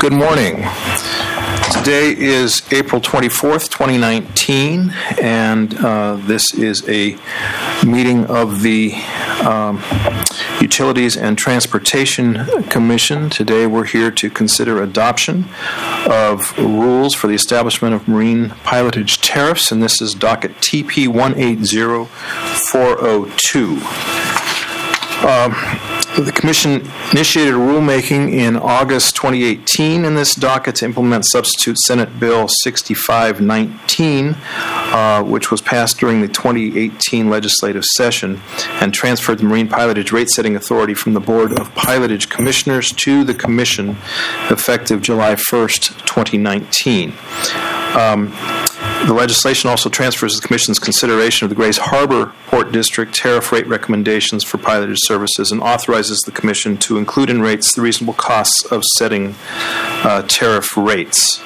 Good morning. Today is April 24th, 2019, and this is a meeting of the Utilities and Transportation Commission. Today we're here to consider adoption of rules for the establishment of marine pilotage tariffs, and this is docket TP 180402. The Commission initiated rulemaking in August 2018 in this docket to implement substitute Senate Bill 6519, which was passed during the 2018 legislative session and transferred the Marine Pilotage Rate-Setting Authority from the Board of Pilotage Commissioners to the Commission effective July 1st, 2019. The legislation also transfers the Commission's consideration of the Grays Harbor Port District tariff rate recommendations for pilotage services and authorizes the Commission to include in rates the reasonable costs of setting tariff rates.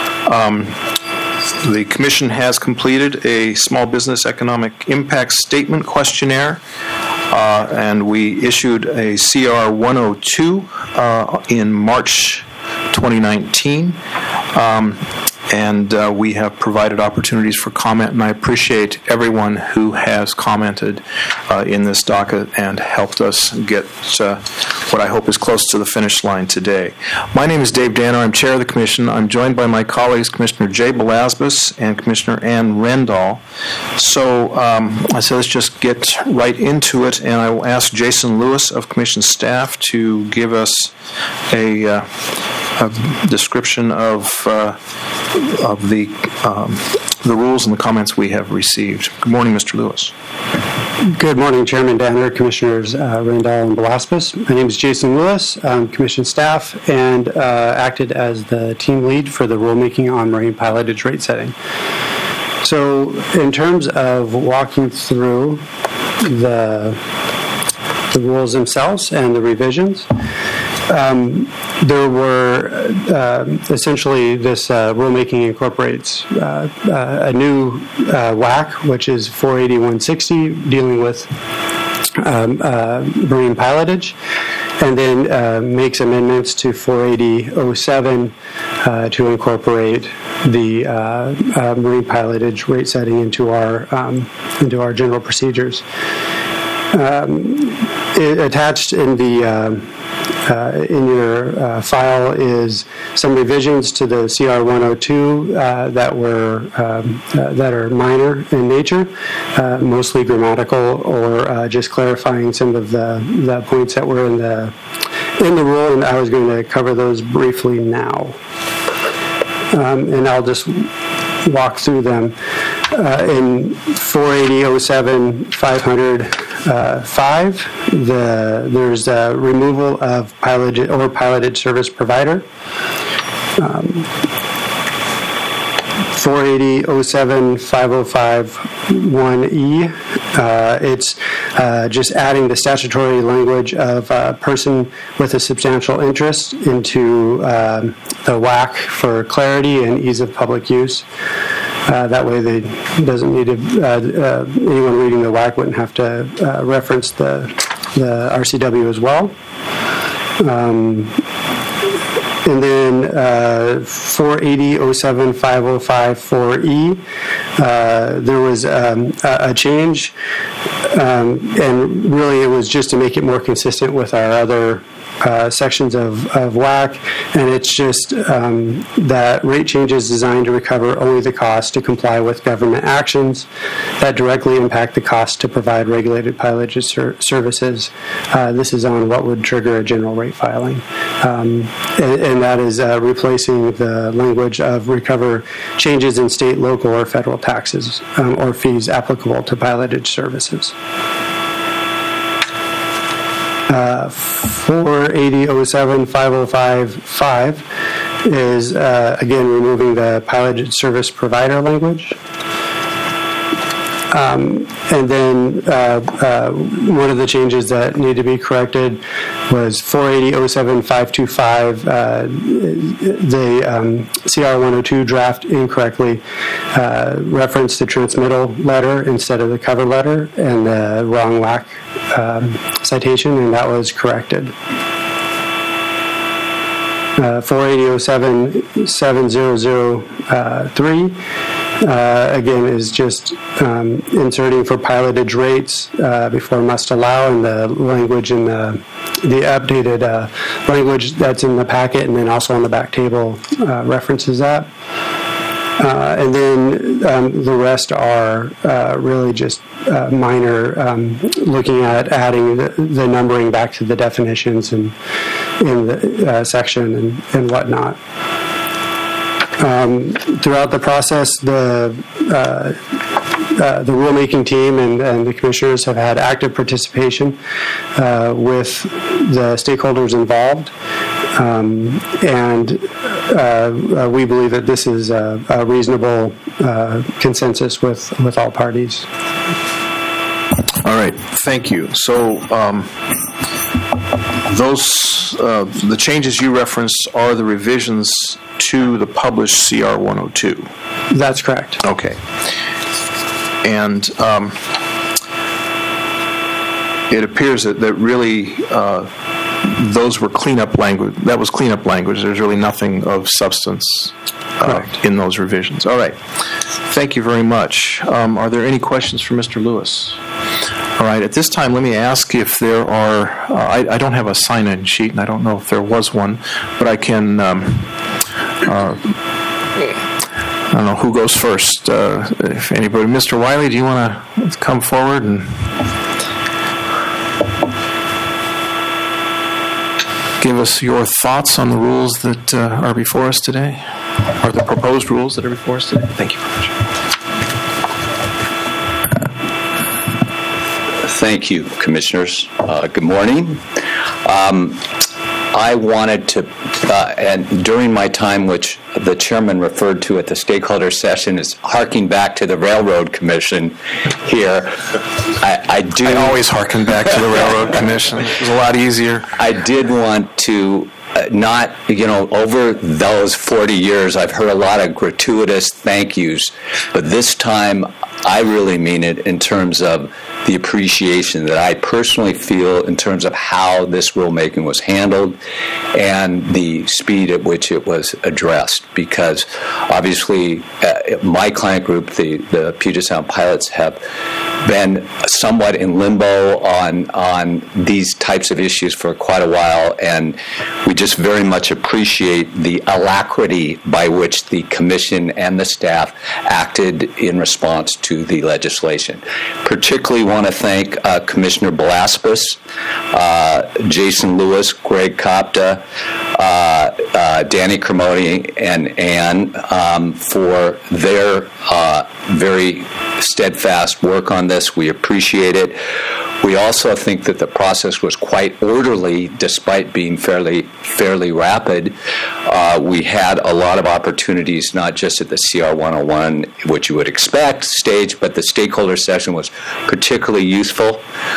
The Commission has completed a small business economic impact statement questionnaire, and we issued a CR 102 in March 2019. And we have provided opportunities for comment, and I appreciate everyone who has commented in this docket and helped us get what I hope is close to the finish line today. My name is Dave Danner. I'm chair of the Commission. I'm joined by my colleagues, Commissioner Jay Belasbas and Commissioner Ann Rendall. So let's just get right into it, and I will ask Jason Lewis of Commission staff to give us a description of the rules and the comments we have received. Good morning, Mr. Lewis. Good morning, Chairman Danner, Commissioners Rendall and Belasbas. My name is Jason Lewis. I'm Commission staff and acted as the team lead for the rulemaking on marine pilotage rate setting. So, in terms of walking through the rules themselves and the revisions, there were essentially this rulemaking incorporates a new WAC, which is 480-160, dealing with marine pilotage, and then makes amendments to 480-07 to incorporate the marine pilotage rate setting into our general procedures. Attached in the in your file is some revisions to the CR 102 that are minor in nature, mostly grammatical or just clarifying some of the points that were in the rule, and I was going to cover those briefly now, and I'll just walk through them. In 480-07-505, there's a removal of piloted service provider. 480-07-505-1E, it's just adding the statutory language of a person with a substantial interest into the WAC for clarity and ease of public use. That way, they doesn't need to. Anyone reading the WAC wouldn't have to reference the RCW as well. And then 480-07-505-4E, there was a change, and really it was just to make it more consistent with our other sections of WAC, and it's just that rate changes designed to recover only the cost to comply with government actions that directly impact the cost to provide regulated pilotage services. This is on what would trigger a general rate filing, and that is replacing the language of recover changes in state, local, or federal taxes or fees applicable to pilotage services. 480-07-505-5 is, again, removing the pilotage service provider language. And then one of the changes that need to be corrected was 480-07-525. The CR 102 draft incorrectly referenced the transmittal letter instead of the cover letter and the wrong WAC citation, and that was corrected. 480.7003 again is just inserting for pilotage rates before must allow, and the language in the updated language that's in the packet, and then also on the back table references that. And then the rest are really just minor, looking at adding the numbering back to the definitions and in the section and whatnot. Throughout the process, the rulemaking team and the commissioners have had active participation with the stakeholders involved. And we believe that this is a reasonable consensus with all parties. All right, thank you. So the changes you referenced are the revisions to the published CR 102. That's correct. Okay. And it appears that really those were cleanup language. That was cleanup language. There's really nothing of substance in those revisions. All right. Thank you very much. Are there any questions for Mr. Lewis? All right. At this time, let me ask if there are. I don't have a sign-in sheet, and I don't know if there was one, but I can. I don't know who goes first. If anybody, Mr. Wiley, do you want to come forward and give us your thoughts on the rules that are before us today, or the proposed rules that are before us today? Thank you very much. Thank you, Commissioners. Good morning. I wanted to, and during my time, which the chairman referred to at the stakeholder session, is harking back to the Railroad Commission here. I always harken back to the Railroad Commission. It was a lot easier. I did want to over those 40 years, I've heard a lot of gratuitous thank yous, but this time I really mean it in terms of the appreciation that I personally feel in terms of how this rulemaking was handled and the speed at which it was addressed. Because obviously, my client group, the Puget Sound Pilots, have been somewhat in limbo on these types of issues for quite a while, and we just very much appreciate the alacrity by which the Commission and the staff acted in response to the legislation. Particularly want to thank Commissioner Belaspis, Jason Lewis, Greg Kopta, Danny Cremoni, and Ann for their very steadfast work on this. We appreciate it. We also think that the process was quite orderly, despite being fairly rapid. We had a lot of opportunities, not just at the CR 101, which you would expect, stage, but the stakeholder session was particularly useful.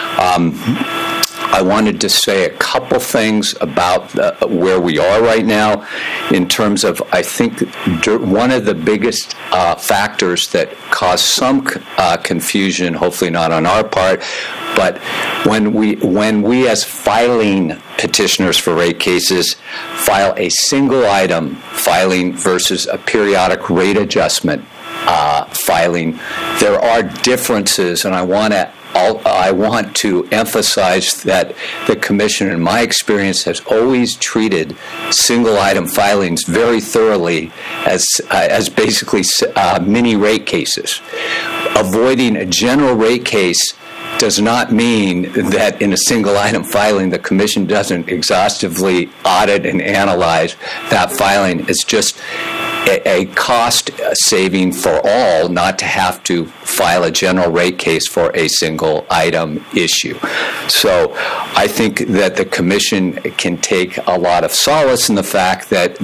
I wanted to say a couple things about where we are right now in terms of, I think, one of the biggest factors that caused some confusion, hopefully not on our part, but when we as filing petitioners for rate cases file a single item filing versus a periodic rate adjustment filing, there are differences, and I want to emphasize that the Commission, in my experience, has always treated single-item filings very thoroughly as basically mini rate cases. Avoiding a general rate case does not mean that in a single-item filing the Commission doesn't exhaustively audit and analyze that filing. It's just a cost saving for all not to have to file a general rate case for a single item issue. So I think that the Commission can take a lot of solace in the fact that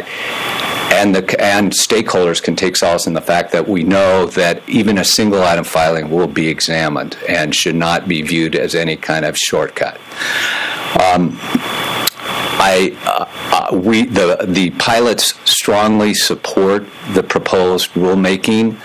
and stakeholders can take solace in the fact that we know that even a single item filing will be examined and should not be viewed as any kind of shortcut. The pilots strongly support the proposed rulemaking.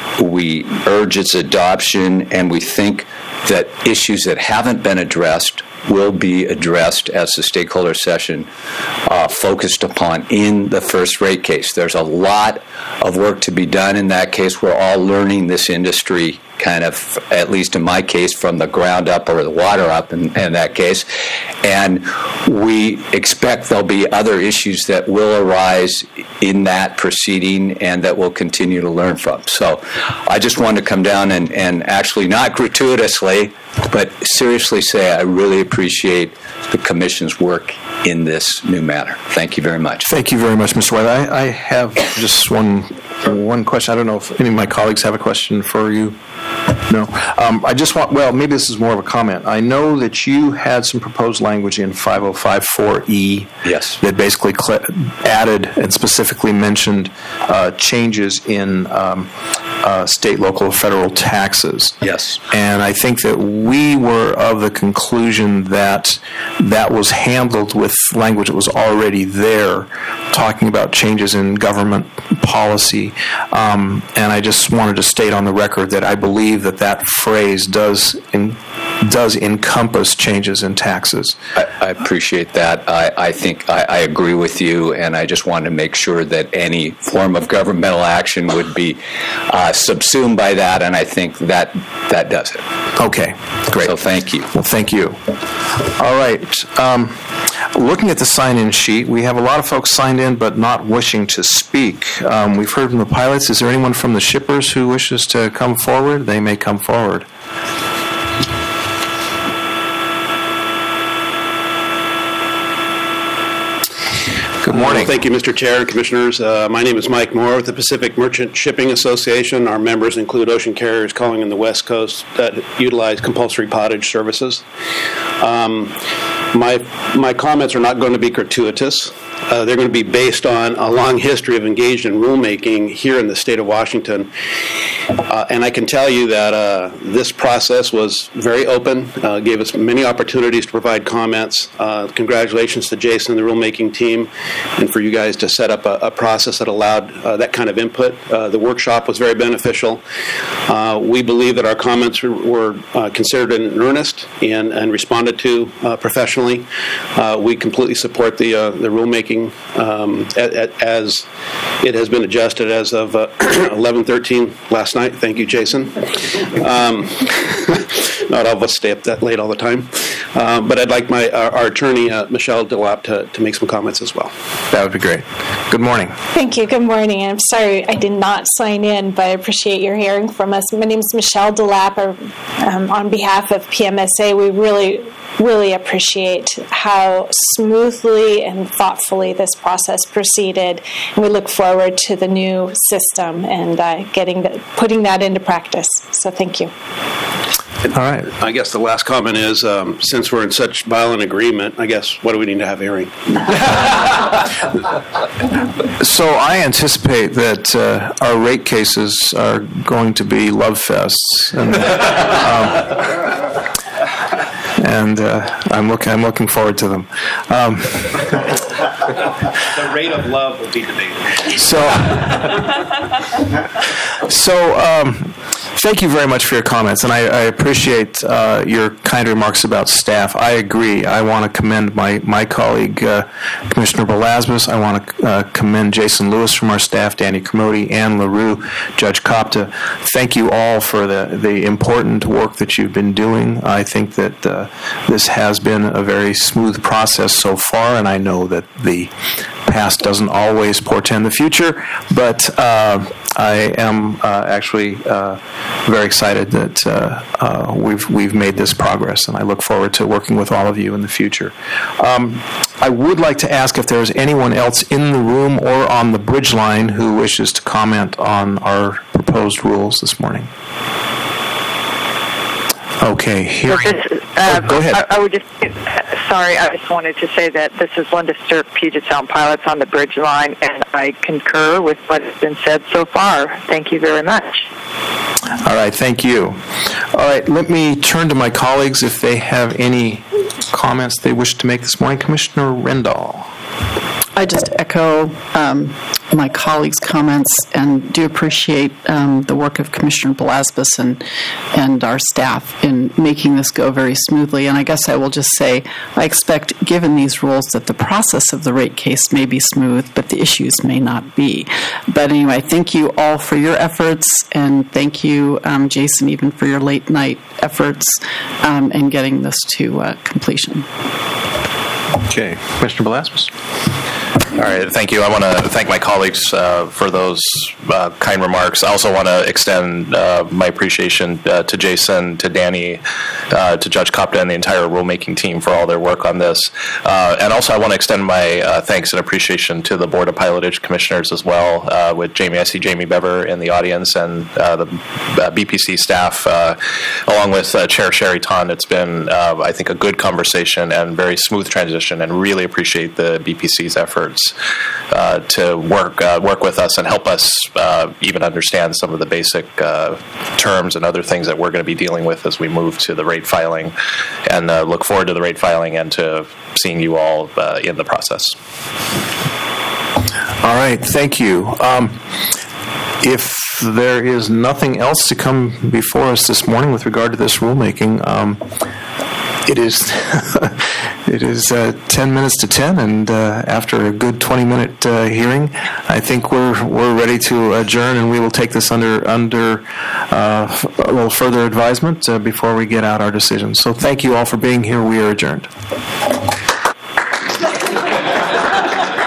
We urge its adoption, and we think that issues that haven't been addressed will be addressed as the stakeholder session focused upon in the first rate case. There's a lot of work to be done in that case. We're all learning this industry kind of, at least in my case, from the ground up or the water up in that case. And we expect there'll be other issues that will arise in that proceeding and that we'll continue to learn from. So I just wanted to come down and actually, not gratuitously, but seriously say I really appreciate the Commission's work in this new matter. Thank you very much. Thank you very much, Mr. White. I have just one question. I don't know if any of my colleagues have a question for you. No. I just maybe this is more of a comment. I know that you had some proposed language in 5054E. Yes. That basically added and specifically mentioned changes in state, local, federal taxes. Yes. And I think that we were of the conclusion that that was handled with language that was already there, talking about changes in government policy. And I just wanted to state on the record that I believe that phrase does encompass changes in taxes. I appreciate that. I think I agree with you, and I just wanted to make sure that any form of governmental action would be subsumed by that, and I think that does it. Okay, great. So thank you. Well, thank you. All right. Looking at the sign-in sheet, we have a lot of folks signed in but not wishing to speak. We've heard from the pilots. Is there anyone from the shippers who wishes to come forward? They may come forward. Good morning. Thank you, Mr. Chair and Commissioners. My name is Mike Moore with the Pacific Merchant Shipping Association. Our members include ocean carriers calling in the West Coast that utilize compulsory pottage services. My comments are not going to be gratuitous. They're going to be based on a long history of engaged in rulemaking here in the state of Washington. And I can tell you that this process was very open, gave us many opportunities to provide comments. Congratulations to Jason and the rulemaking team, and for you guys to set up a process that allowed that kind of input. The workshop was very beneficial. We believe that our comments were considered in earnest and responded to professionally. We completely support the rulemaking as it has been adjusted as of 11:13 last night. Thank you, Jason. Not all of us stay up that late all the time. But I'd like our attorney, Michelle Delap, to make some comments as well. That would be great. Good morning. Thank you. Good morning. I'm sorry I did not sign in, but I appreciate your hearing from us. My name is Michelle Delap. On behalf of PMSA, we really appreciate how smoothly and thoughtfully this process proceeded, and we look forward to the new system and putting that into practice. So thank you. All right. I guess the last comment is, since we're in such violent agreement, I guess, what do we need to have a hearing? So I anticipate that our rate cases are going to be love fests. And I'm looking forward to them. The rate of love will be debated. Thank you very much for your comments, and I appreciate your kind remarks about staff. I agree. I want to commend my colleague, Commissioner Belasmus. I want to commend Jason Lewis from our staff, Danny Kermode, Ann LaRue, Judge Kopta. Thank you all for the important work that you've been doing. I think that this has been a very smooth process so far, and I know that the past doesn't always portend the future, but I am actually very excited that we've made this progress, and I look forward to working with all of you in the future. I would like to ask if there is anyone else in the room or on the bridge line who wishes to comment on our proposed rules this morning. Okay, here. Go ahead. I just wanted to say that this is Linda Sturp, Puget Sound Pilots on the bridge line, and I concur with what has been said so far. Thank you very much. All right, thank you. All right, let me turn to my colleagues if they have any comments they wish to make this morning. Commissioner Rendall. I just echo my colleagues' comments and do appreciate the work of Commissioner Belasbas and our staff in making this go very smoothly. And I guess I will just say I expect, given these rules, that the process of the rate case may be smooth, but the issues may not be. But anyway, thank you all for your efforts, and thank you, Jason, even for your late night efforts in getting this to completion. Okay. Commissioner Belasbas. All right, thank you. I want to thank my colleagues for those kind remarks. I also want to extend my appreciation to Jason, to Danny, to Judge Kopta, and the entire rulemaking team for all their work on this. And also I want to extend my thanks and appreciation to the Board of Pilotage Commissioners as well, with Jamie. I see Jamie Bever in the audience, and the BPC staff, along with Chair Sherry Ton. It's been, I think, a good conversation and very smooth transition, and really appreciate the BPC's efforts to work with us and help us even understand some of the basic terms and other things that we're going to be dealing with as we move to the rate filing, and look forward to the rate filing and to seeing you all in the process. All right, thank you. If there is nothing else to come before us this morning with regard to this rulemaking, it is it is 10 minutes to 10, and after a good 20-minute hearing, I think we're ready to adjourn, and we will take this under a little further advisement before we get out our decision. So thank you all for being here. We are adjourned.